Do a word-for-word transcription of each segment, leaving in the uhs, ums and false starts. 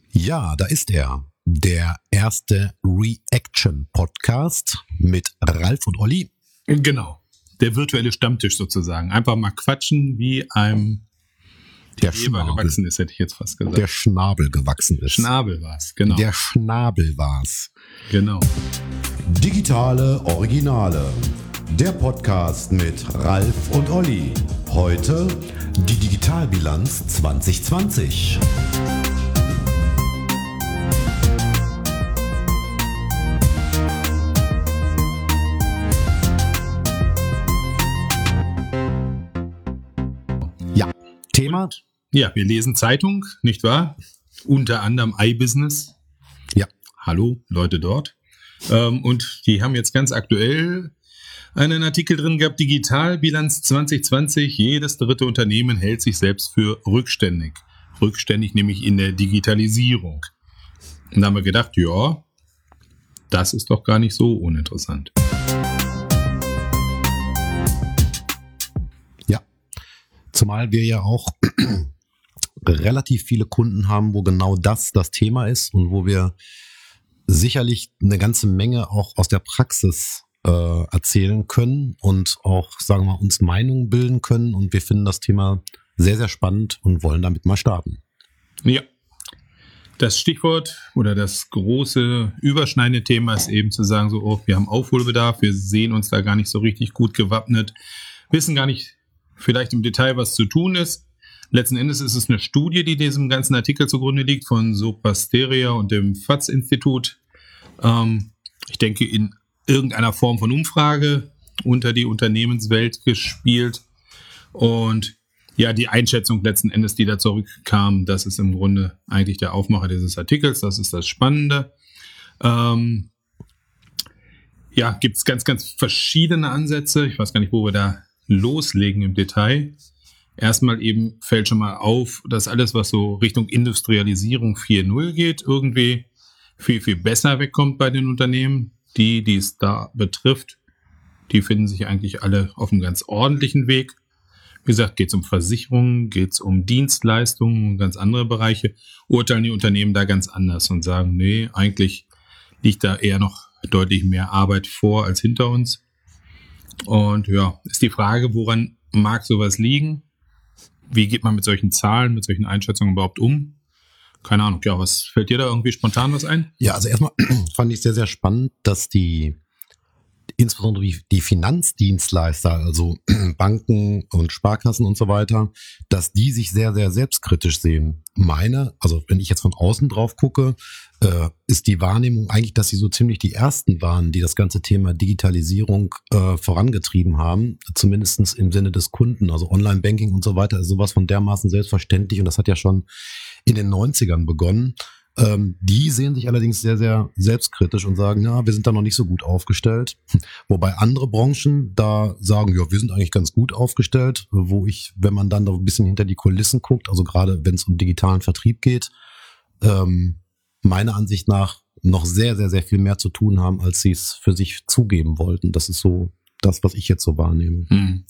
Ja, da ist er. Der erste Reaction-Podcast mit Ralf und Olli. Genau. Der virtuelle Stammtisch sozusagen. Einfach mal quatschen, wie einem der Schnabel gewachsen ist, hätte ich jetzt fast gesagt. Der Schnabel gewachsen ist. Schnabel war's, genau. Der Schnabel war's. Genau. Digitale Originale. Der Podcast mit Ralf und Olli. Heute die Digitalbilanz zwanzig zwanzig. Ja, Thema? Ja, wir lesen Zeitung, nicht wahr? Unter anderem iBusiness. Ja. Hallo, Leute dort. Ähm, und die haben jetzt ganz aktuell einen Artikel drin gehabt, Digitalbilanz zwanzig zwanzig. Jedes dritte Unternehmen hält sich selbst für rückständig. Rückständig nämlich in der Digitalisierung. Und da haben wir gedacht, ja, das ist doch gar nicht so uninteressant. Ja, zumal wir ja auch relativ viele Kunden haben, wo genau das das Thema ist und wo wir sicherlich eine ganze Menge auch aus der Praxis äh, erzählen können und auch, sagen wir mal, uns Meinungen bilden können. Und wir finden das Thema sehr, sehr spannend und wollen damit mal starten. Ja, das Stichwort oder das große überschneidende Thema ist eben zu sagen, so, oh, wir haben Aufholbedarf, wir sehen uns da gar nicht so richtig gut gewappnet, wissen gar nicht vielleicht im Detail, was zu tun ist. Letzten Endes ist es eine Studie, die diesem ganzen Artikel zugrunde liegt, von Soprasteria und dem F A Z-Institut. Ähm, ich denke, in irgendeiner Form von Umfrage unter die Unternehmenswelt gespielt. Und ja, die Einschätzung letzten Endes, die da zurückkam, das ist im Grunde eigentlich der Aufmacher dieses Artikels. Das ist das Spannende. Ähm, ja, gibt es ganz, ganz verschiedene Ansätze. Ich weiß gar nicht, wo wir da loslegen im Detail. Erstmal eben fällt schon mal auf, dass alles, was so Richtung Industrialisierung vier Punkt null geht, irgendwie viel, viel besser wegkommt bei den Unternehmen. Die, die es da betrifft, die finden sich eigentlich alle auf einem ganz ordentlichen Weg. Wie gesagt, geht es um Versicherungen, geht es um Dienstleistungen und ganz andere Bereiche. Urteilen die Unternehmen da ganz anders und sagen, nee, eigentlich liegt da eher noch deutlich mehr Arbeit vor als hinter uns. Und ja, ist die Frage, woran mag sowas liegen? Wie geht man mit solchen Zahlen, mit solchen Einschätzungen überhaupt um? Keine Ahnung, ja, was fällt dir da irgendwie spontan was ein? Ja, also erstmal fand ich sehr, sehr spannend, dass die, insbesondere die, die Finanzdienstleister, also Banken und Sparkassen und so weiter, dass die sich sehr, sehr selbstkritisch sehen. Meine, also wenn ich jetzt von außen drauf gucke, äh, ist die Wahrnehmung eigentlich, dass sie so ziemlich die Ersten waren, die das ganze Thema Digitalisierung äh, vorangetrieben haben, zumindestens im Sinne des Kunden, also Online-Banking und so weiter, ist sowas von dermaßen selbstverständlich und das hat ja schon in den neunzigern begonnen. Ähm, die sehen sich allerdings sehr, sehr selbstkritisch und sagen, ja, wir sind da noch nicht so gut aufgestellt. Wobei andere Branchen da sagen, ja, wir sind eigentlich ganz gut aufgestellt, wo ich, wenn man dann da ein bisschen hinter die Kulissen guckt, also gerade wenn es um digitalen Vertrieb geht, ähm, meiner Ansicht nach noch sehr, sehr, sehr viel mehr zu tun haben, als sie es für sich zugeben wollten. Das ist so das, was ich jetzt so wahrnehme. Hm.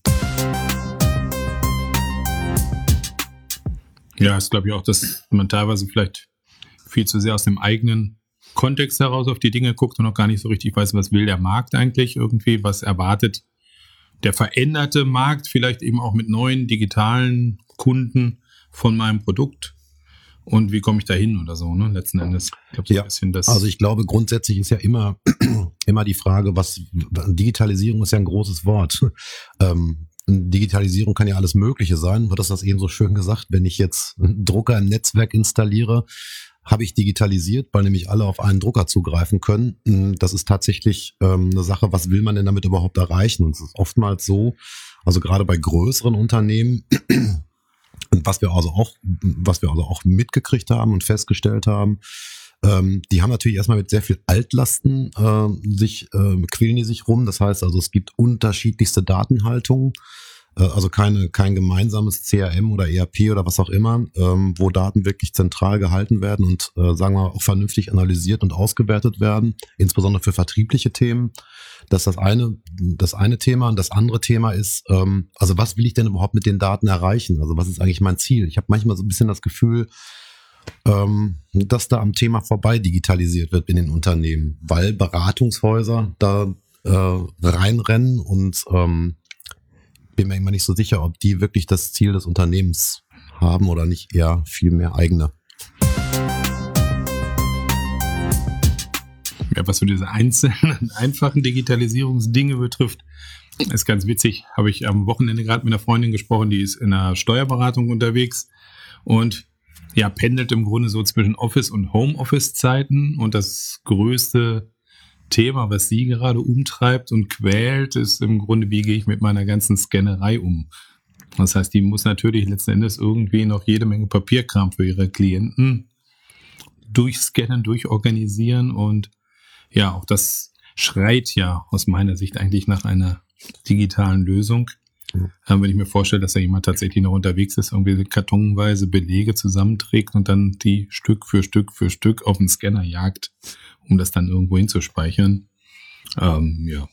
Ja, ist glaube ich auch, dass man teilweise vielleicht viel zu sehr aus dem eigenen Kontext heraus auf die Dinge guckt und noch gar nicht so richtig weiß, was will der Markt eigentlich irgendwie, was erwartet der veränderte Markt, vielleicht eben auch mit neuen digitalen Kunden von meinem Produkt und wie komme ich da hin oder so, ne, letzten Endes. Ich glaub, so ja, ein bisschen das also ich glaube, grundsätzlich ist ja immer, immer die Frage, was, Digitalisierung ist ja ein großes Wort. Ähm, Digitalisierung kann ja alles Mögliche sein. Du hast das eben so schön gesagt, wenn ich jetzt einen Drucker im Netzwerk installiere, habe ich digitalisiert, weil nämlich alle auf einen Drucker zugreifen können. Das ist tatsächlich ähm, eine Sache, was will man denn damit überhaupt erreichen? Und es ist oftmals so, also gerade bei größeren Unternehmen, was wir also auch, was wir also auch mitgekriegt haben und festgestellt haben, ähm, die haben natürlich erstmal mit sehr viel Altlasten äh, sich äh, quälen die sich rum. Das heißt also, es gibt unterschiedlichste Datenhaltungen. Also keine, kein gemeinsames C R M oder E R P oder was auch immer, ähm, wo Daten wirklich zentral gehalten werden und, äh, sagen wir mal, auch vernünftig analysiert und ausgewertet werden, insbesondere für vertriebliche Themen. Das ist das eine, das eine Thema. Und das andere Thema ist, ähm, also was will ich denn überhaupt mit den Daten erreichen? Also was ist eigentlich mein Ziel? Ich habe manchmal so ein bisschen das Gefühl, ähm, dass da am Thema vorbei digitalisiert wird in den Unternehmen, weil Beratungshäuser da äh, reinrennen und ähm, bin mir immer nicht so sicher, ob die wirklich das Ziel des Unternehmens haben oder nicht eher viel mehr eigene. Ja, was so diese einzelnen, einfachen Digitalisierungsdinge betrifft, ist ganz witzig. Habe ich am Wochenende gerade mit einer Freundin gesprochen, die ist in einer Steuerberatung unterwegs und ja, pendelt im Grunde so zwischen Office- und Homeoffice-Zeiten. Und das größte Thema, was sie gerade umtreibt und quält, ist im Grunde, wie gehe ich mit meiner ganzen Scannerei um? Das heißt, die muss natürlich letzten Endes irgendwie noch jede Menge Papierkram für ihre Klienten durchscannen, durchorganisieren. Und ja, auch das schreit ja aus meiner Sicht eigentlich nach einer digitalen Lösung. Mhm. Wenn ich mir vorstelle, dass da jemand tatsächlich noch unterwegs ist, irgendwie kartonweise Belege zusammenträgt und dann die Stück für Stück für Stück auf den Scanner jagt, um das dann irgendwo hinzuspeichern. Ähm, ja.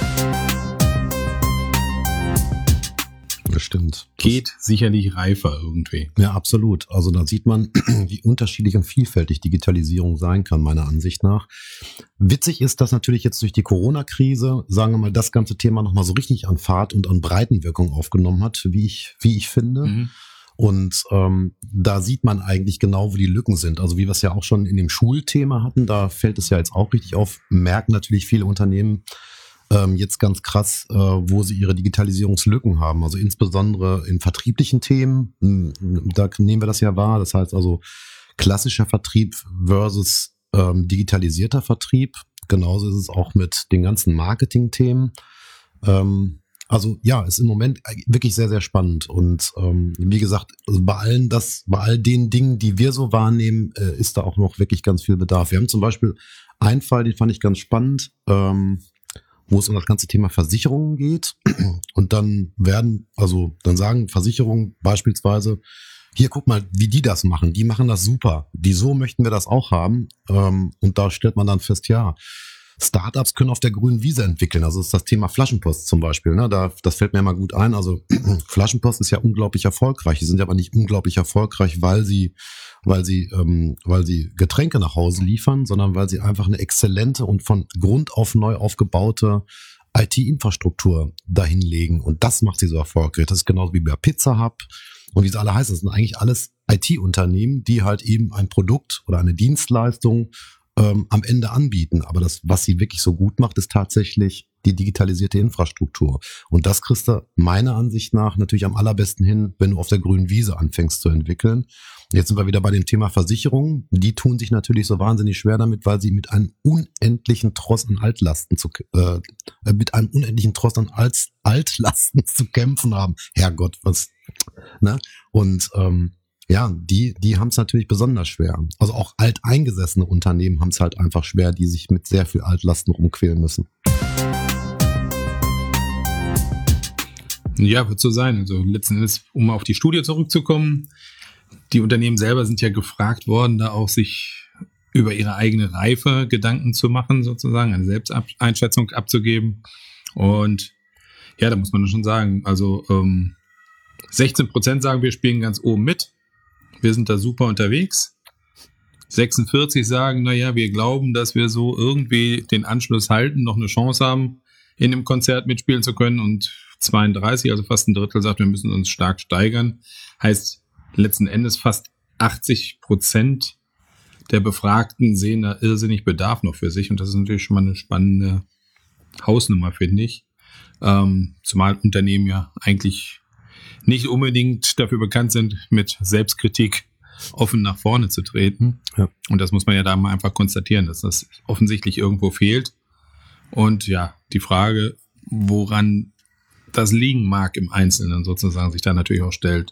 Das stimmt. Geht das sicherlich reifer irgendwie. Ja, absolut. Also da sieht man, wie unterschiedlich und vielfältig Digitalisierung sein kann, meiner Ansicht nach. Witzig ist, dass natürlich jetzt durch die Corona-Krise, sagen wir mal, das ganze Thema nochmal so richtig an Fahrt und an Breitenwirkung aufgenommen hat, wie ich, wie ich finde. Mhm. Und ähm, da sieht man eigentlich genau, wo die Lücken sind. Also wie wir es ja auch schon in dem Schulthema hatten, da fällt es ja jetzt auch richtig auf, merken natürlich viele Unternehmen ähm, jetzt ganz krass, äh, wo sie ihre Digitalisierungslücken haben. Also insbesondere in vertrieblichen Themen, da nehmen wir das ja wahr. Das heißt also klassischer Vertrieb versus ähm, digitalisierter Vertrieb. Genauso ist es auch mit den ganzen Marketing-Themen. Ähm, Also ja, ist im Moment wirklich sehr, sehr spannend. Und ähm, wie gesagt, also bei allen das, bei all den Dingen, die wir so wahrnehmen, äh, ist da auch noch wirklich ganz viel Bedarf. Wir haben zum Beispiel einen Fall, den fand ich ganz spannend, ähm, wo es um das ganze Thema Versicherungen geht. Und dann werden, also dann sagen Versicherungen beispielsweise, hier, guck mal, wie die das machen. Die machen das super. Die so möchten wir das auch haben. Ähm, und da stellt man dann fest, ja, Startups können auf der grünen Wiese entwickeln. Also das ist das Thema Flaschenpost zum Beispiel. Ne? Da, das fällt mir mal gut ein. Also Flaschenpost ist ja unglaublich erfolgreich. Die sind aber nicht unglaublich erfolgreich, weil sie, weil sie, ähm, weil sie Getränke nach Hause liefern, sondern weil sie einfach eine exzellente und von Grund auf neu aufgebaute I T-Infrastruktur dahinlegen. Und das macht sie so erfolgreich. Das ist genauso wie bei Pizza Hub und wie sie alle heißen. Das sind eigentlich alles I T-Unternehmen, die halt eben ein Produkt oder eine Dienstleistung Ähm, am Ende anbieten. Aber das, was sie wirklich so gut macht, ist tatsächlich die digitalisierte Infrastruktur. Und das kriegst du meiner Ansicht nach natürlich am allerbesten hin, wenn du auf der grünen Wiese anfängst zu entwickeln. Jetzt sind wir wieder bei dem Thema Versicherung. Die tun sich natürlich so wahnsinnig schwer damit, weil sie mit einem unendlichen Tross an Altlasten zu, äh, mit einem unendlichen Tross an Alt, Altlasten zu kämpfen haben. Herrgott, was, ne? Und, ähm, ja, die, die haben es natürlich besonders schwer. Also auch alteingesessene Unternehmen haben es halt einfach schwer, die sich mit sehr viel Altlasten rumquälen müssen. Ja, wird so sein. Also letzten Endes, um auf die Studie zurückzukommen, die Unternehmen selber sind ja gefragt worden, da auch sich über ihre eigene Reife Gedanken zu machen, sozusagen, eine Selbsteinschätzung abzugeben. Und ja, da muss man schon sagen, also ähm, sechzehn Prozent sagen, wir spielen ganz oben mit. Wir sind da super unterwegs. sechsundvierzig sagen, naja, wir glauben, dass wir so irgendwie den Anschluss halten, noch eine Chance haben, in dem Konzert mitspielen zu können. Und zweiunddreißig, also fast ein Drittel, sagt, wir müssen uns stark steigern. Heißt letzten Endes fast achtzig Prozent der Befragten sehen da irrsinnig Bedarf noch für sich. Und das ist natürlich schon mal eine spannende Hausnummer, finde ich. Ähm, zumal Unternehmen ja eigentlich nicht unbedingt dafür bekannt sind, mit Selbstkritik offen nach vorne zu treten. Ja. Und das muss man ja da mal einfach konstatieren, dass das offensichtlich irgendwo fehlt. Und ja, die Frage, woran das liegen mag im Einzelnen sozusagen, sich da natürlich auch stellt.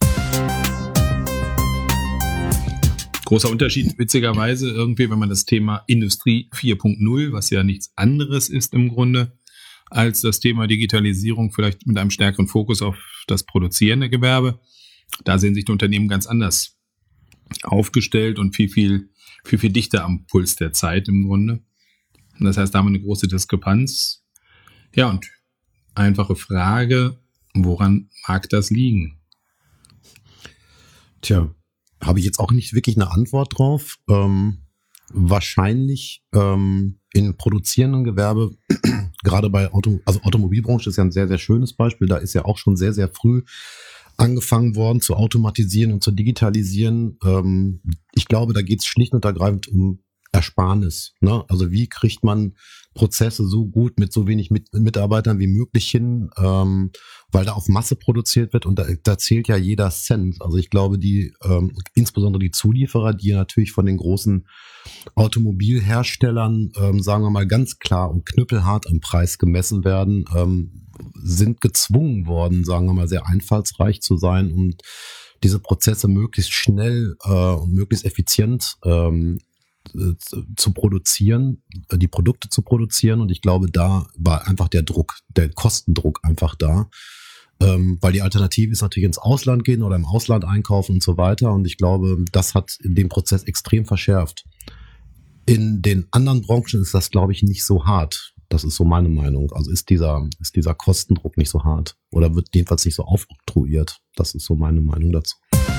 Großer Unterschied, witzigerweise irgendwie, wenn man das Thema Industrie vier Punkt null, was ja nichts anderes ist im Grunde, als das Thema Digitalisierung, vielleicht mit einem stärkeren Fokus auf das produzierende Gewerbe. Da sehen sich die Unternehmen ganz anders aufgestellt und viel, viel, viel, viel dichter am Puls der Zeit im Grunde. Und das heißt, da haben wir eine große Diskrepanz. Ja, und einfache Frage, woran mag das liegen? Tja, habe ich jetzt auch nicht wirklich eine Antwort drauf. Ähm, wahrscheinlich ähm, in produzierenden Gewerbe, gerade bei Auto, also Automobilbranche ist ja ein sehr, sehr schönes Beispiel. Da ist ja auch schon sehr, sehr früh angefangen worden zu automatisieren und zu digitalisieren. Ähm, ich glaube, da geht es schlicht und ergreifend um Ersparnis. Ne? Also wie kriegt man Prozesse so gut mit so wenig mit, Mitarbeitern wie möglich hin, ähm, weil da auf Masse produziert wird und da, da zählt ja jeder Cent. Also ich glaube, die ähm, insbesondere die Zulieferer, die ja natürlich von den großen Automobilherstellern, ähm, sagen wir mal ganz klar und knüppelhart am Preis gemessen werden, ähm, sind gezwungen worden, sagen wir mal, sehr einfallsreich zu sein und diese Prozesse möglichst schnell äh, und möglichst effizient ähm, zu, zu produzieren, die Produkte zu produzieren. Und ich glaube, da war einfach der Druck, der Kostendruck einfach da. Ähm, weil die Alternative ist natürlich ins Ausland gehen oder im Ausland einkaufen und so weiter. Und ich glaube, das hat den Prozess extrem verschärft. In den anderen Branchen ist das, glaube ich, nicht so hart. Das ist so meine Meinung. Also ist dieser, ist dieser Kostendruck nicht so hart oder wird jedenfalls nicht so aufoktroyiert. Das ist so meine Meinung dazu.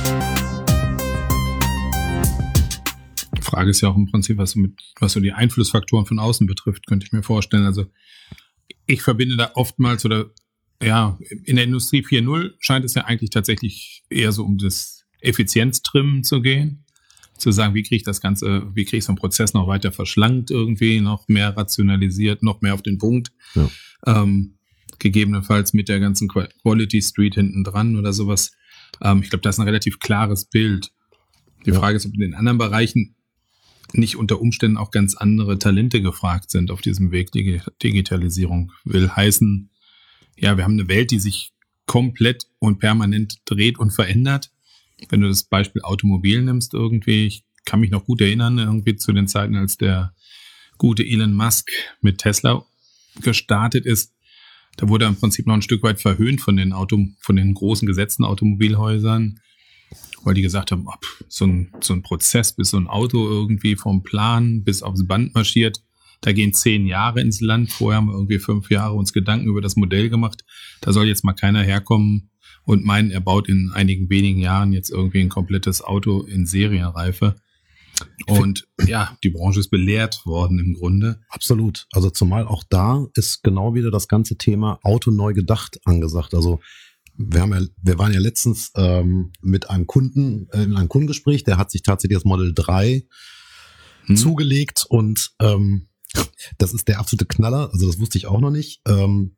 Die Frage ist ja auch im Prinzip, was, mit, was so die Einflussfaktoren von außen betrifft, könnte ich mir vorstellen. Also ich verbinde da oftmals oder ja, in der Industrie vier Punkt null scheint es ja eigentlich tatsächlich eher so um das Effizienztrimmen zu gehen. Zu sagen, wie kriege ich das Ganze, wie kriege ich so einen Prozess noch weiter verschlankt irgendwie, noch mehr rationalisiert, noch mehr auf den Punkt. Ja. Ähm, gegebenenfalls mit der ganzen Quality Street hinten dran oder sowas. Ähm, ich glaube, das ist ein relativ klares Bild. Die ja. Frage ist, ob in den anderen Bereichen nicht unter Umständen auch ganz andere Talente gefragt sind auf diesem Weg. Die Digitalisierung will heißen, ja, wir haben eine Welt, die sich komplett und permanent dreht und verändert. Wenn du das Beispiel Automobil nimmst irgendwie, ich kann mich noch gut erinnern, irgendwie zu den Zeiten, als der gute Elon Musk mit Tesla gestartet ist, da wurde er im Prinzip noch ein Stück weit verhöhnt von den Auto, von den großen gesetzten Automobilhäusern, weil die gesagt haben, ob so ein, so ein Prozess, bis so ein Auto irgendwie vom Plan bis aufs Band marschiert, da gehen zehn Jahre ins Land. Vorher haben wir irgendwie fünf Jahre uns Gedanken über das Modell gemacht. Da soll jetzt mal keiner herkommen und meinen, er baut in einigen wenigen Jahren jetzt irgendwie ein komplettes Auto in Serienreife. Und ja, die Branche ist belehrt worden im Grunde. Absolut. Also zumal auch da ist genau wieder das ganze Thema Auto neu gedacht angesagt. Also wir haben ja, wir waren ja letztens ähm, mit einem Kunden äh, in einem Kundengespräch, der hat sich tatsächlich das Model drei hm. zugelegt und ähm, das ist der absolute Knaller. Also das wusste ich auch noch nicht. Ähm,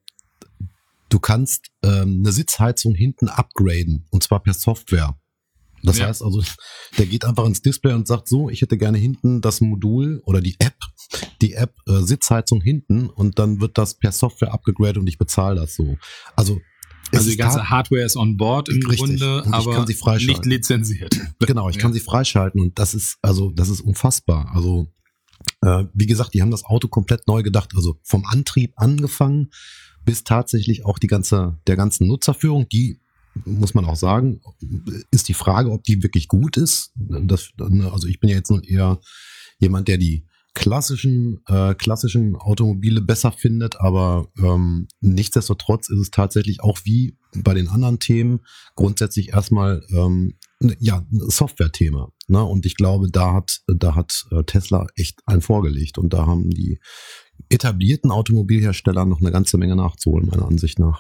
du kannst ähm, eine Sitzheizung hinten upgraden und zwar per Software. Das ja. heißt also, der geht einfach ins Display und sagt so, ich hätte gerne hinten das Modul oder die App, die App äh, Sitzheizung hinten und dann wird das per Software abgegradet und ich bezahle das so. Also Also die ganze Hardware ist on board im richtig. Grunde, und aber kann sie nicht lizenziert. Genau, ich ja. kann sie freischalten und das ist also das ist unfassbar. Also äh, wie gesagt, die haben das Auto komplett neu gedacht, also vom Antrieb angefangen bis tatsächlich auch die ganze der ganzen Nutzerführung, die muss man auch sagen, ist die Frage, ob die wirklich gut ist. Das, also ich bin ja jetzt nun eher jemand, der die klassischen äh, klassischen Automobile besser findet, aber ähm, nichtsdestotrotz ist es tatsächlich auch wie bei den anderen Themen grundsätzlich erstmal ähm, ja ein Software-Thema. Ne? Und ich glaube, da hat da hat äh, Tesla echt einen vorgelegt und da haben die etablierten Automobilhersteller noch eine ganze Menge nachzuholen, meiner Ansicht nach.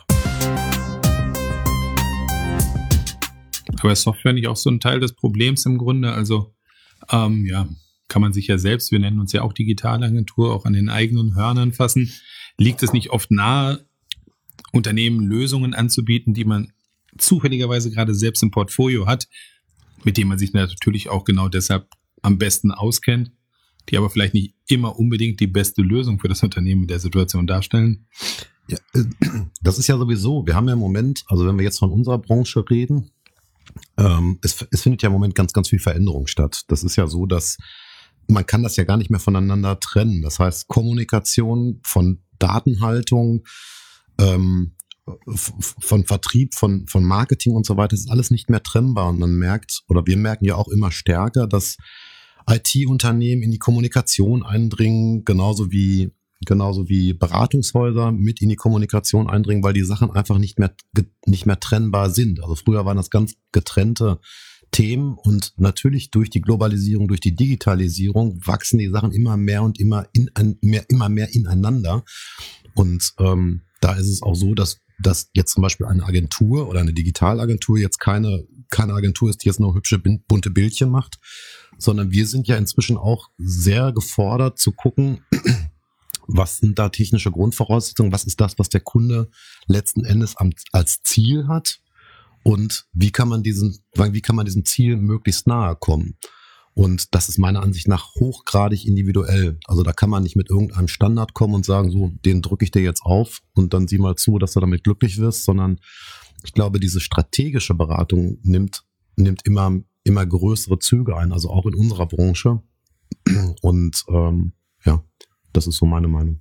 Aber ist Software nicht auch so ein Teil des Problems im Grunde? Also ähm, ja, kann man sich ja selbst, wir nennen uns ja auch Digitalagentur, auch an den eigenen Hörnern fassen. Liegt es nicht oft nahe, Unternehmen Lösungen anzubieten, die man zufälligerweise gerade selbst im Portfolio hat, mit denen man sich natürlich auch genau deshalb am besten auskennt, die aber vielleicht nicht immer unbedingt die beste Lösung für das Unternehmen in der Situation darstellen? Ja, das ist ja sowieso, wir haben ja im Moment, also wenn wir jetzt von unserer Branche reden, ähm, es, es findet ja im Moment ganz, ganz viel Veränderung statt. Das ist ja so, dass man kann das ja gar nicht mehr voneinander trennen. Das heißt, Kommunikation von Datenhaltung, ähm, von Vertrieb, von, von Marketing und so weiter, ist alles nicht mehr trennbar. Und man merkt, oder wir merken ja auch immer stärker, dass I T-Unternehmen in die Kommunikation eindringen, genauso wie genauso wie Beratungshäuser mit in die Kommunikation eindringen, weil die Sachen einfach nicht mehr nicht mehr trennbar sind. Also früher waren das ganz getrennte Themen und natürlich durch die Globalisierung, durch die Digitalisierung wachsen die Sachen immer mehr und immer in, mehr, immer mehr ineinander. Und ähm, da ist es auch so, dass, dass jetzt zum Beispiel eine Agentur oder eine Digitalagentur jetzt keine, keine Agentur ist, die jetzt nur hübsche, bunte Bildchen macht, sondern wir sind ja inzwischen auch sehr gefordert zu gucken, was sind da technische Grundvoraussetzungen, was ist das, was der Kunde letzten Endes als Ziel hat und wie kann man diesen, wie kann man diesem Ziel möglichst nahe kommen. Und das ist meiner Ansicht nach hochgradig individuell. Also da kann man nicht mit irgendeinem Standard kommen und sagen, so, den drücke ich dir jetzt auf und dann sieh mal zu, dass du damit glücklich wirst, sondern ich glaube, diese strategische Beratung nimmt, nimmt immer, immer größere Züge ein, also auch in unserer Branche. Und ähm, ja, das ist so meine Meinung.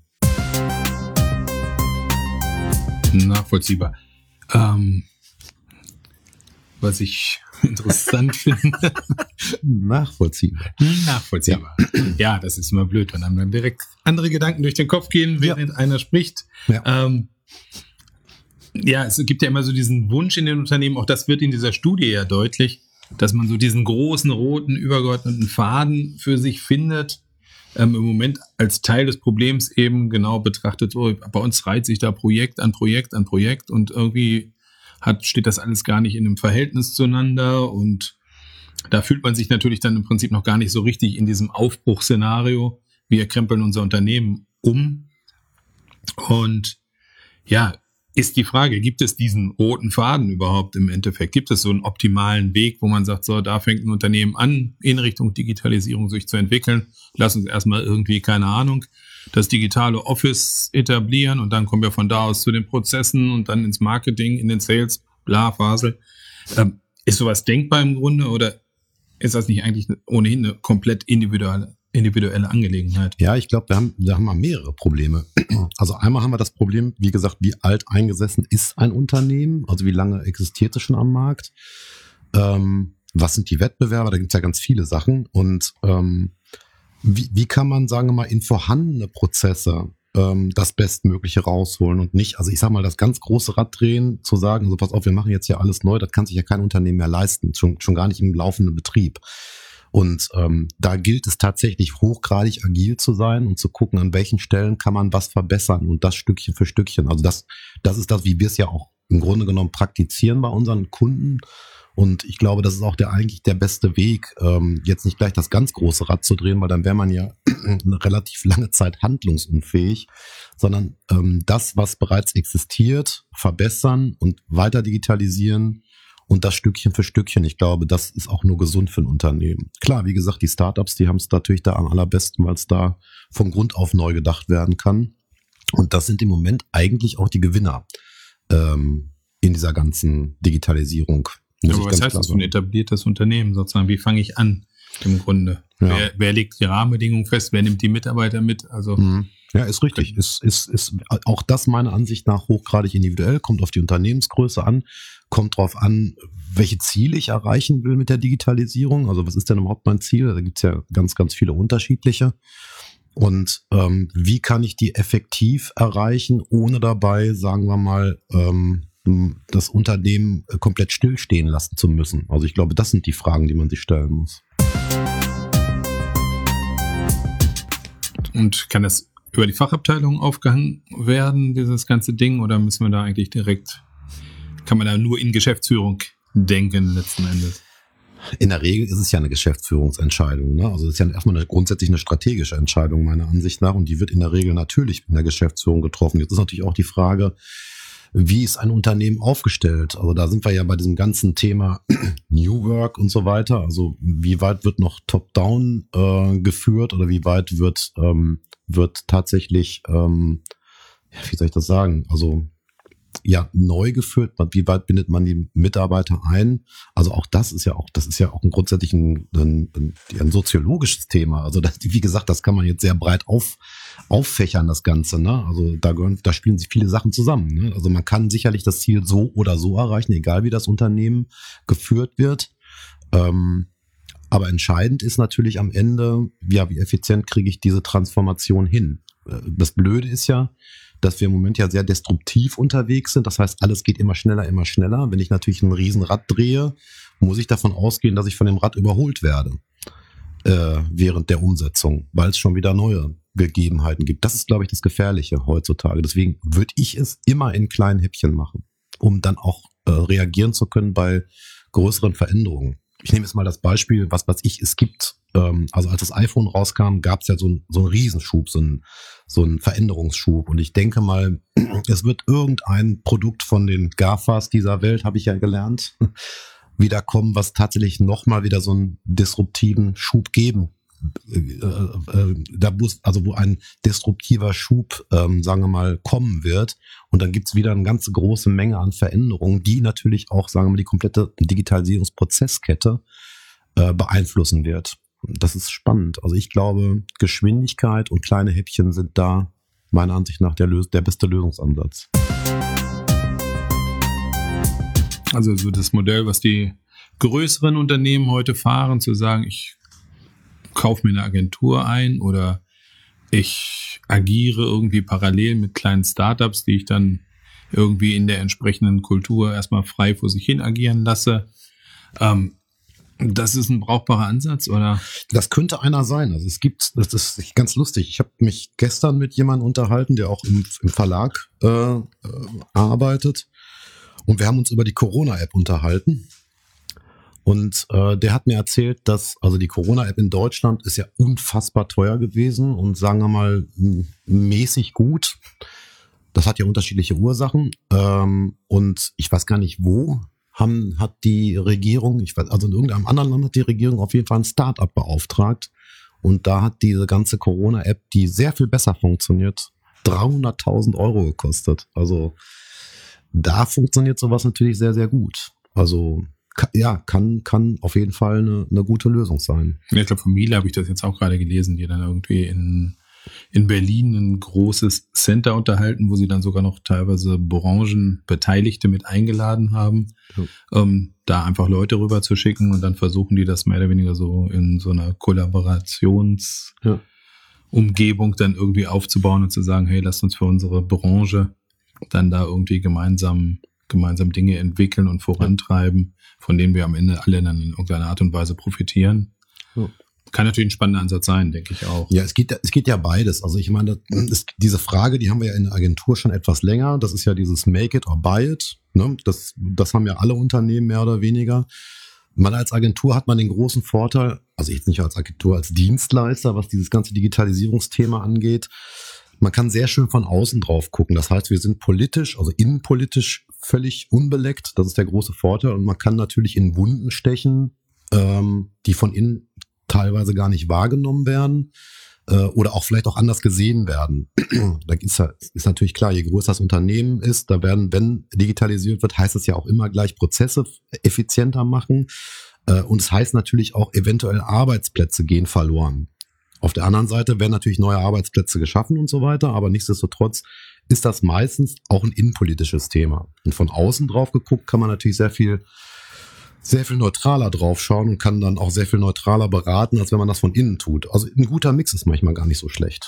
Nachvollziehbar. Ähm, was ich interessant finde. Nachvollziehbar. Nachvollziehbar. Ja. ja, das ist immer blöd, wenn einem dann direkt andere Gedanken durch den Kopf gehen, während ja. einer spricht. Ja. Ähm, ja, es gibt ja immer so diesen Wunsch in den Unternehmen, auch das wird in dieser Studie ja deutlich, dass man so diesen großen, roten, übergeordneten Faden für sich findet, ähm, im Moment als Teil des Problems eben genau betrachtet, so, bei uns reiht sich da Projekt an Projekt an Projekt und irgendwie hat, steht das alles gar nicht in einem Verhältnis zueinander und da fühlt man sich natürlich dann im Prinzip noch gar nicht so richtig in diesem Aufbruchsszenario. Wir krempeln unser Unternehmen um und ja, ist die Frage, gibt es diesen roten Faden überhaupt im Endeffekt? Gibt es so einen optimalen Weg, wo man sagt, so, da fängt ein Unternehmen an, in Richtung Digitalisierung sich zu entwickeln. Lass uns erstmal irgendwie, keine Ahnung, das digitale Office etablieren und dann kommen wir von da aus zu den Prozessen und dann ins Marketing, in den Sales, bla, Phase. Ähm, ist sowas denkbar im Grunde oder ist das nicht eigentlich ohnehin eine komplett individuelle individuelle Angelegenheit? Ja, ich glaube, wir haben, wir haben mal mehrere Probleme. Also einmal haben wir das Problem, wie gesagt, wie alt eingesessen ist ein Unternehmen? Also wie lange existiert es schon am Markt? Ähm, was sind die Wettbewerber? Da gibt es ja ganz viele Sachen. Und ähm, wie, wie kann man, sagen wir mal, in vorhandene Prozesse ähm, das Bestmögliche rausholen und nicht, also ich sag mal, das ganz große Rad drehen, zu sagen, also pass auf, wir machen jetzt hier alles neu, das kann sich ja kein Unternehmen mehr leisten, schon, schon gar nicht im laufenden Betrieb. Und ähm, da gilt es tatsächlich hochgradig agil zu sein und zu gucken, an welchen Stellen kann man was verbessern und das Stückchen für Stückchen. Also das, das ist das, wie wir es ja auch im Grunde genommen praktizieren bei unseren Kunden. Und ich glaube, das ist auch der eigentlich der beste Weg, ähm, jetzt nicht gleich das ganz große Rad zu drehen, weil dann wäre man ja eine relativ lange Zeit handlungsunfähig, sondern ähm, das, was bereits existiert, verbessern und weiter digitalisieren. Und das Stückchen für Stückchen, ich glaube, das ist auch nur gesund für ein Unternehmen. Klar, wie gesagt, die Startups, die haben es natürlich da am allerbesten, weil es da von Grund auf neu gedacht werden kann. Und das sind im Moment eigentlich auch die Gewinner ähm, in dieser ganzen Digitalisierung. Aber was heißt das für ein etabliertes Unternehmen sozusagen? Wie fange ich an im Grunde? Ja. Wer, wer legt die Rahmenbedingungen fest? Wer nimmt die Mitarbeiter mit? Also mhm. Ja, ist richtig. Ist, ist, ist auch das meiner Ansicht nach hochgradig individuell, kommt auf die Unternehmensgröße an, kommt drauf an, welche Ziele ich erreichen will mit der Digitalisierung. Also was ist denn überhaupt mein Ziel? Da gibt's ja ganz, ganz viele unterschiedliche. Und ähm, wie kann ich die effektiv erreichen, ohne dabei, sagen wir mal, ähm, das Unternehmen komplett stillstehen lassen zu müssen? Also ich glaube, das sind die Fragen, die man sich stellen muss. Und kann das über die Fachabteilung aufgehangen werden, dieses ganze Ding, oder müssen wir da eigentlich direkt, kann man da nur in Geschäftsführung denken letzten Endes? In der Regel ist es ja eine Geschäftsführungsentscheidung, ne? Also es ist ja erstmal eine, grundsätzlich eine strategische Entscheidung meiner Ansicht nach und die wird in der Regel natürlich in der Geschäftsführung getroffen. Jetzt ist natürlich auch die Frage, wie ist ein Unternehmen aufgestellt? Also da sind wir ja bei diesem ganzen Thema New Work und so weiter. Also wie weit wird noch Top-Down äh, geführt oder wie weit wird ähm, wird tatsächlich, ähm, wie soll ich das sagen? Also ja, neu geführt. Wie weit bindet man die Mitarbeiter ein? Also auch das ist ja auch, das ist ja auch ein grundsätzlich ein, ein, ein soziologisches Thema. Also das, wie gesagt, das kann man jetzt sehr breit auf, auffächern, das Ganze, ne? Also da gehören, da spielen sich viele Sachen zusammen, ne? Also man kann sicherlich das Ziel so oder so erreichen, egal wie das Unternehmen geführt wird. Ähm, aber entscheidend ist natürlich am Ende, ja, wie effizient kriege ich diese Transformation hin? Das Blöde ist ja, dass wir im Moment ja sehr destruktiv unterwegs sind. Das heißt, alles geht immer schneller, immer schneller. Wenn ich natürlich ein Riesenrad drehe, muss ich davon ausgehen, dass ich von dem Rad überholt werde äh, während der Umsetzung, weil es schon wieder neue Gegebenheiten gibt. Das ist, glaube ich, das Gefährliche heutzutage. Deswegen würde ich es immer in kleinen Häppchen machen, um dann auch äh, reagieren zu können bei größeren Veränderungen. Ich nehme jetzt mal das Beispiel, was weiß ich, es gibt, ähm, also als das iPhone rauskam, gab es ja so, ein, so einen Riesenschub, so einen, so einen Veränderungsschub. Und ich denke mal, es wird irgendein Produkt von den GAFAs dieser Welt, habe ich ja gelernt, wieder kommen, was tatsächlich nochmal wieder so einen disruptiven Schub geben. Äh, äh, da muss, also wo ein disruptiver Schub, ähm, sagen wir mal, kommen wird. Und dann gibt's wieder eine ganz große Menge an Veränderungen, die natürlich auch, sagen wir mal, die komplette Digitalisierungsprozesskette äh, beeinflussen wird. Das ist spannend. Also ich glaube, Geschwindigkeit und kleine Häppchen sind da meiner Ansicht nach der, Lös- der beste Lösungsansatz. Also so das Modell, was die größeren Unternehmen heute fahren, zu sagen, ich kaufe mir eine Agentur ein oder ich agiere irgendwie parallel mit kleinen Startups, die ich dann irgendwie in der entsprechenden Kultur erstmal frei vor sich hin agieren lasse. Ähm, das ist ein brauchbarer Ansatz, oder? Das könnte einer sein. Also es gibt, das ist ganz lustig. Ich habe mich gestern mit jemandem unterhalten, der auch im, im Verlag äh, äh, arbeitet. Und wir haben uns über die Corona-App unterhalten. Und äh, der hat mir erzählt, dass also die Corona-App in Deutschland ist ja unfassbar teuer gewesen und sagen wir mal m- mäßig gut. Das hat ja unterschiedliche Ursachen. Ähm, und ich weiß gar nicht wo, haben, hat die Regierung, ich weiß, also in irgendeinem anderen Land hat die Regierung auf jeden Fall ein Start-up beauftragt. Und da hat diese ganze Corona-App, die sehr viel besser funktioniert, dreihunderttausend Euro gekostet. Also da funktioniert sowas natürlich sehr, sehr gut. Also ka- ja, kann, kann auf jeden Fall eine, eine gute Lösung sein. Ja, ich glaube, von Miele habe ich das jetzt auch gerade gelesen, die dann irgendwie in, in Berlin ein großes Center unterhalten, wo sie dann sogar noch teilweise Branchenbeteiligte mit eingeladen haben, Ja. ähm, da einfach Leute rüber zu schicken und dann versuchen die das mehr oder weniger so in so einer Kollaborationsumgebung Ja. dann irgendwie aufzubauen und zu sagen, hey, lasst uns für unsere Branche dann da irgendwie gemeinsam, gemeinsam Dinge entwickeln und vorantreiben, von denen wir am Ende alle dann in irgendeiner Art und Weise profitieren. Ja. Kann natürlich ein spannender Ansatz sein, denke ich auch. Ja, es geht, es geht ja beides. Also ich meine, das ist, diese Frage, die haben wir ja in der Agentur schon etwas länger. Das ist ja dieses Make it or buy it. Ne? Das, das haben ja alle Unternehmen mehr oder weniger. Man als Agentur hat man den großen Vorteil, also jetzt nicht als Agentur, als Dienstleister, was dieses ganze Digitalisierungsthema angeht. Man kann sehr schön von außen drauf gucken. Das heißt, wir sind politisch, also innenpolitisch völlig unbeleckt. Das ist der große Vorteil. Und man kann natürlich in Wunden stechen, ähm, die von innen teilweise gar nicht wahrgenommen werden äh, oder auch vielleicht auch anders gesehen werden. Da ist, ist natürlich klar, je größer das Unternehmen ist, da werden, wenn digitalisiert wird, heißt es ja auch immer gleich Prozesse effizienter machen. Äh, und es heißt natürlich auch, eventuell Arbeitsplätze gehen verloren. Auf der anderen Seite werden natürlich neue Arbeitsplätze geschaffen und so weiter, aber nichtsdestotrotz ist das meistens auch ein innenpolitisches Thema. Und von außen drauf geguckt kann man natürlich sehr viel, sehr viel neutraler drauf schauen und kann dann auch sehr viel neutraler beraten, als wenn man das von innen tut. Also ein guter Mix ist manchmal gar nicht so schlecht.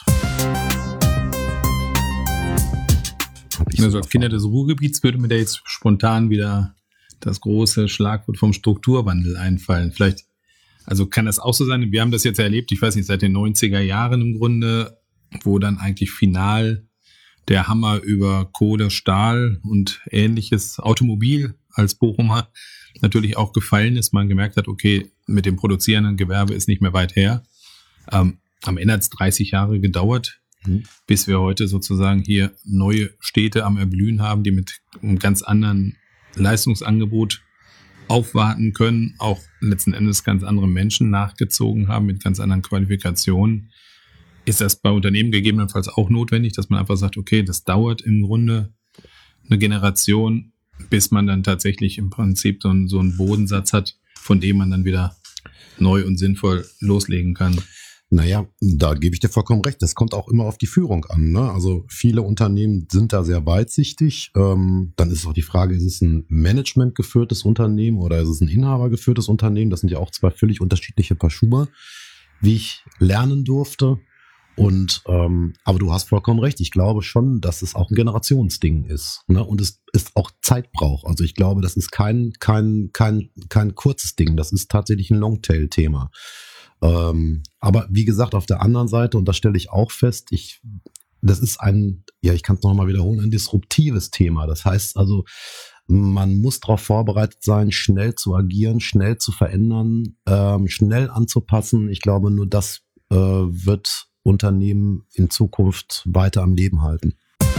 Also als Kinder des Ruhrgebiets würde mir da jetzt spontan wieder das große Schlagwort vom Strukturwandel einfallen. Vielleicht, also kann das auch so sein, wir haben das jetzt erlebt, ich weiß nicht, seit den neunziger Jahren im Grunde, wo dann eigentlich final der Hammer über Kohle, Stahl und ähnliches Automobil als Bochumer natürlich auch gefallen ist. Man gemerkt hat, okay, mit dem produzierenden Gewerbe ist nicht mehr weit her. Ähm, am Ende hat es dreißig Jahre gedauert, mhm. bis wir heute sozusagen hier neue Städte am Erblühen haben, die mit einem ganz anderen Leistungsangebot aufwarten können, auch letzten Endes ganz andere Menschen nachgezogen haben mit ganz anderen Qualifikationen. Ist das bei Unternehmen gegebenenfalls auch notwendig, dass man einfach sagt, okay, das dauert im Grunde eine Generation, bis man dann tatsächlich im Prinzip so einen, so einen Bodensatz hat, von dem man dann wieder neu und sinnvoll loslegen kann? Naja, da gebe ich dir vollkommen recht. Das kommt auch immer auf die Führung an. Ne? Also viele Unternehmen sind da sehr weitsichtig. Ähm, dann ist auch die Frage, ist es ein managementgeführtes Unternehmen oder ist es ein inhabergeführtes Unternehmen? Das sind ja auch zwei völlig unterschiedliche Paar Schuhe, wie ich lernen durfte. Und ähm, aber du hast vollkommen recht. Ich glaube schon, dass es auch ein Generationsding ist, ne? Und es ist auch Zeit braucht. Also ich glaube, das ist kein kein kein kein kurzes Ding. Das ist tatsächlich ein Longtail-Thema. Ähm, aber wie gesagt, auf der anderen Seite, und das stelle ich auch fest, ich das ist ein, ja, ich kann es nochmal wiederholen, ein disruptives Thema. Das heißt also, man muss darauf vorbereitet sein, schnell zu agieren, schnell zu verändern, ähm, schnell anzupassen. Ich glaube, nur das äh, wird Unternehmen in Zukunft weiter am Leben halten.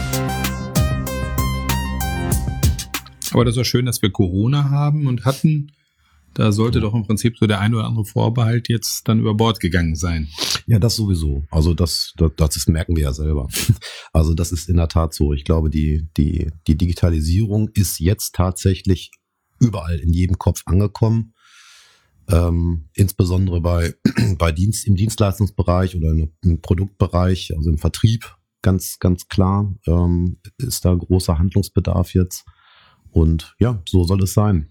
Aber das ist schön, dass wir Corona haben und hatten. Da sollte doch im Prinzip so der ein oder andere Vorbehalt jetzt dann über Bord gegangen sein. Ja, das sowieso. Also das, das, das merken wir ja selber. Also das ist in der Tat so. Ich glaube, die, die, die Digitalisierung ist jetzt tatsächlich überall in jedem Kopf angekommen. Ähm, insbesondere bei, bei Dienst, im Dienstleistungsbereich oder im Produktbereich, also im Vertrieb, ganz, ganz klar, ähm, ist da großer Handlungsbedarf jetzt. Und ja, so soll es sein.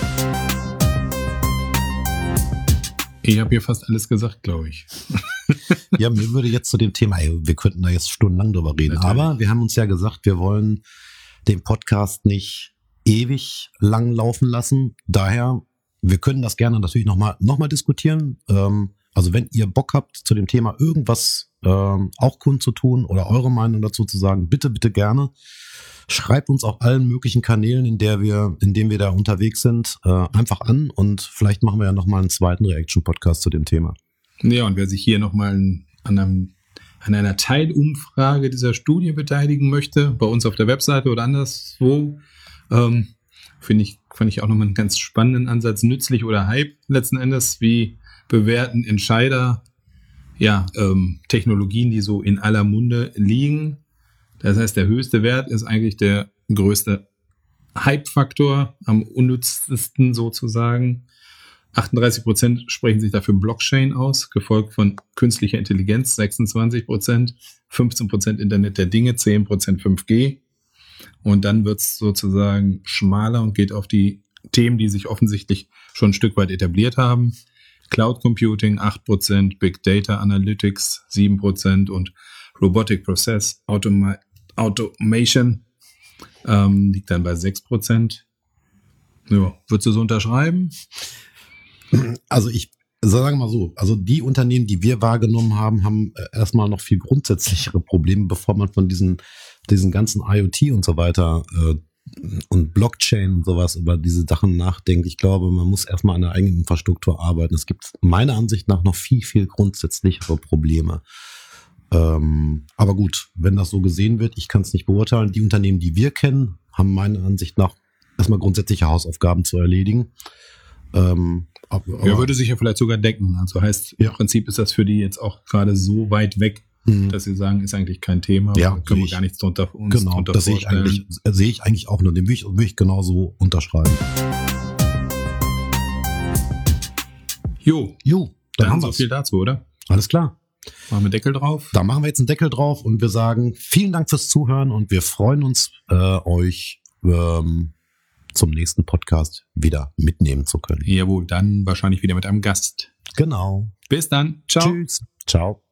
Ich habe hier fast alles gesagt, glaube ich. Ja, mir würde jetzt zu dem Thema, ey, wir könnten da jetzt stundenlang drüber reden, natürlich. Aber wir haben uns ja gesagt, wir wollen den Podcast nicht ewig lang laufen lassen. Daher, wir können das gerne natürlich nochmal noch mal diskutieren. Ähm, also wenn ihr Bock habt, zu dem Thema irgendwas ähm, auch kundzutun oder eure Meinung dazu zu sagen, bitte, bitte gerne. Schreibt uns auf allen möglichen Kanälen, in der wir, in denen wir da unterwegs sind, äh, einfach an, und vielleicht machen wir ja nochmal einen zweiten Reaction-Podcast zu dem Thema. Ja, und wer sich hier nochmal an, einem, an einer Teilumfrage dieser Studie beteiligen möchte, bei uns auf der Webseite oder anderswo, ähm, finde ich, fand ich auch nochmal einen ganz spannenden Ansatz, nützlich oder Hype letzten Endes, wie bewerten Entscheider ja, ähm, Technologien, die so in aller Munde liegen. Das heißt, der höchste Wert ist eigentlich der größte Hype-Faktor, am unnützesten sozusagen. achtunddreißig Prozent sprechen sich dafür Blockchain aus, gefolgt von künstlicher Intelligenz, sechsundzwanzig Prozent, fünfzehn Prozent Internet der Dinge, zehn Prozent fünf G. Und dann wird es sozusagen schmaler und geht auf die Themen, die sich offensichtlich schon ein Stück weit etabliert haben. Cloud Computing acht Prozent, Big Data Analytics sieben Prozent und Robotic Process Automa- Automation ähm, liegt dann bei sechs Prozent. Ja, würdest du so unterschreiben? Also ich sage mal so, also die Unternehmen, die wir wahrgenommen haben, haben erstmal noch viel grundsätzlichere Probleme, bevor man von diesen, diesen ganzen IoT und so weiter äh, und Blockchain und sowas über diese Sachen nachdenkt. Ich glaube, man muss erstmal an der eigenen Infrastruktur arbeiten. Es gibt meiner Ansicht nach noch viel, viel grundsätzlichere Probleme. Ähm, aber gut, wenn das so gesehen wird, ich kann es nicht beurteilen. Die Unternehmen, die wir kennen, haben meiner Ansicht nach erstmal grundsätzliche Hausaufgaben zu erledigen. Ähm, aber, ja, würde sich ja vielleicht sogar decken. Also heißt, ja. Im Prinzip ist das für die jetzt auch gerade so weit weg, mhm. dass sie sagen, ist eigentlich kein Thema. Ja, da können wir gar nichts drunter uns genau, drunter das sehe ich eigentlich, sehe ich eigentlich auch nur. Den will ich, will ich genauso unterschreiben. Jo, jo, dann, dann haben so wir's. viel dazu, oder? Alles klar. Machen wir Deckel drauf? Da machen wir jetzt einen Deckel drauf und wir sagen vielen Dank fürs Zuhören und wir freuen uns, äh, euch ähm, zum nächsten Podcast wieder mitnehmen zu können. Jawohl, dann wahrscheinlich wieder mit einem Gast. Genau. Bis dann. Ciao. Tschüss. Ciao.